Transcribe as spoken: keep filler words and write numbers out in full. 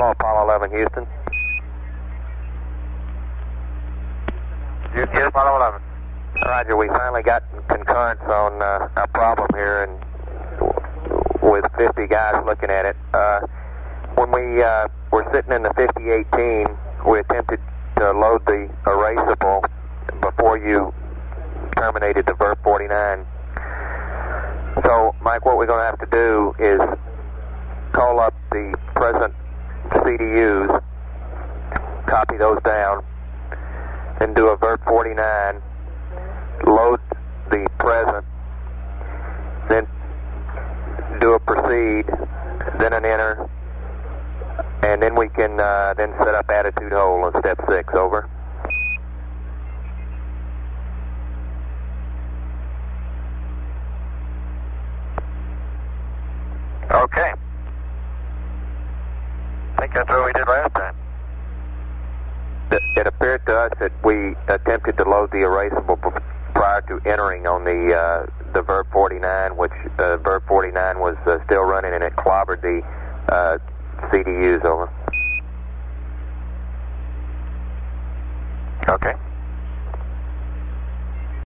Hello, Apollo eleven, Houston. Houston, Apollo eleven. Roger, we finally got concurrence on uh, our problem here, and with fifty guys looking at it. Uh, when we uh, were sitting in the fifty eighteen, we attempted to load the erasable before you terminated the Verb forty-nine. So, Mike, what we're going to have to do is call up the present C D Us, copy those down, and do a Verb forty-nine, load the present, then do a proceed, then an enter, and then we can uh, then set up attitude hold on step six. Over. Okay. I think that's what we did last time. It, it appeared to us that we attempted to load the erasable prior to entering on the uh, the Verb forty-nine, which uh, Verb forty-nine was uh, still running, and it clobbered the uh, C D Us. Over.